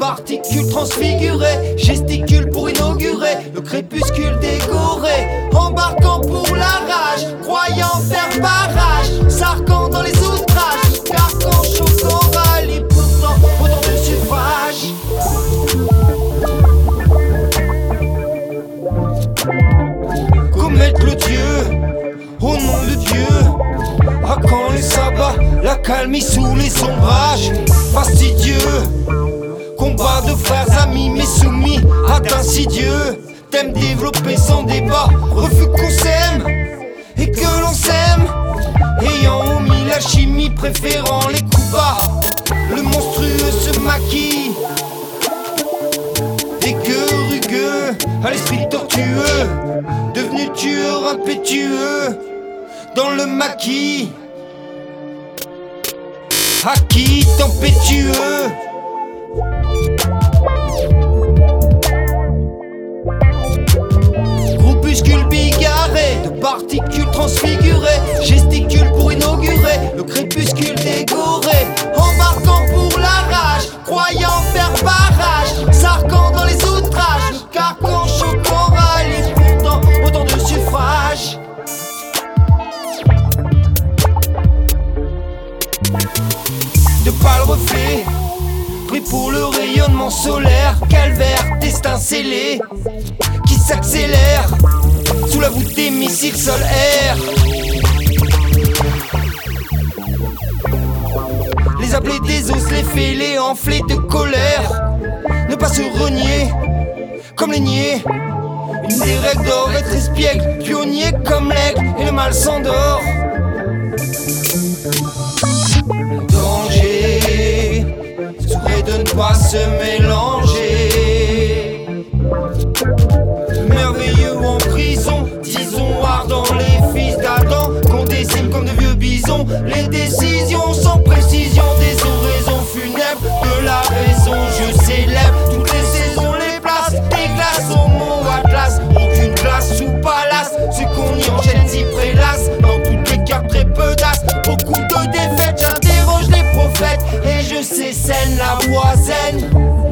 particules transfigurées, gesticule pour inaugurer le crépuscule décoré, embarquant pour la rage, croyant faire barrage, s'arquant dans les outrages, carcan choquant rallye, pourtant autant de suffrages. Commettre le Dieu, au nom de Dieu, à quand les sabbats, la calmie sous les ombrages, fastidieux. Combat de frères amis mais soumis à d'insidieux thème développé sans débat, refus qu'on s'aime et que l'on s'aime, ayant omis la chimie, préférant les coups bas. Le monstrueux se maquille, dégueu, rugueux, à l'esprit tortueux, devenu tueur impétueux dans le maquis, acquis tempétueux. Groupuscule bigarré de particules transfigurées, gesticule pour inaugurer le crépuscule décoré, embarquant pour la rage, croyant faire barrage, s'arquant dans les outrages, le carcan choquant rallye, pourtant autant de suffrages. De pâles reflets pris pour le rayonnement solaire, calvaire, destin scellé qui s'accélère sous la voûte des missiles sol-air. Les appelés des os, les fêlés enflés de colère, ne pas se renier comme les niais. Une des règles d'or, être espiègle, pionnier comme l'aigle, et le mal s'endort. Danger, souffrez de ne pas se mélanger. Merveilleux en prison, disons ardent, les fils d'Adam qu'on décime comme de vieux bisons. Les décisions sans précision des oraisons funèbres de la raison. Je célèbre toutes les saisons, les places, des glaces au mont Atlas. Aucune classe sous palace, ce qu'on y enchaîne s'y prélasse. Dans toutes les cartes très peu d'as, beaucoup de défaites. J'interroge les prophètes et je s'aissène la voix zen.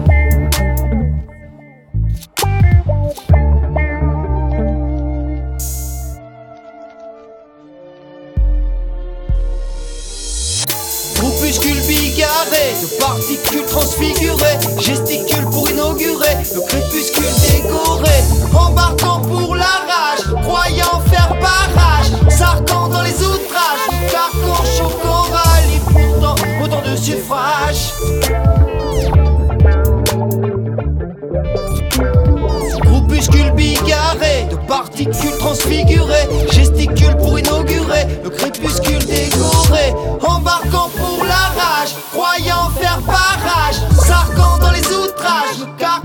Groupuscule bigarré de particules transfigurées, gesticule pour inaugurer le crépuscule décoré, embarquant pour la rage, croyant faire barrage, s'arquant dans les outrages, carcan choquant rallye, pourtant autant de suffrages. Groupuscule bigarré de particules transfigurées, gesticule pour inaugurer le crépuscule décoré, embarquant pour la rage, croyant faire barrage, s'arquant dans les outrages, le